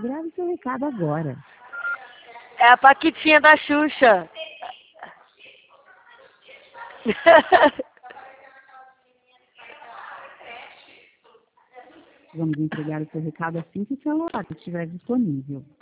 Grave seu recado agora. É a Paquitinha da Xuxa. Vamos entregar o seu recado assim que o celular estiver disponível.